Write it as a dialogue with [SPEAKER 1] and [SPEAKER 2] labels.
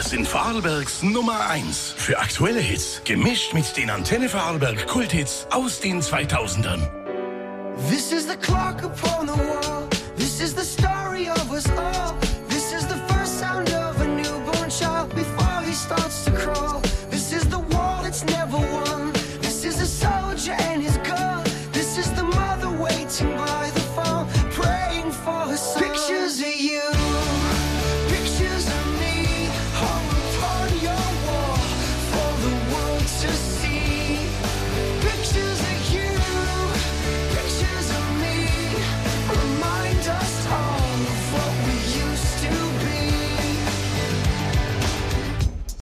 [SPEAKER 1] sind Vorarlbergs Nummer 1 für aktuelle Hits, gemischt mit den Antenne Vorarlberg Kulthits aus den 2000ern.
[SPEAKER 2] This is the clock upon the wall. This is the